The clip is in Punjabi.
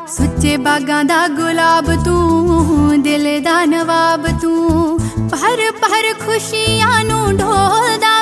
ਸੁੱਚੇ ਬਾਗਾਂ ਦਾ ਗੁਲਾਬ ਤੂੰ, ਦਿਲ ਦਾ ਨਵਾਬ ਤੂੰ, ਭਰ ਭਰ ਖੁਸ਼ੀਆਂ ਨੂੰ ਢੋਲਦਾ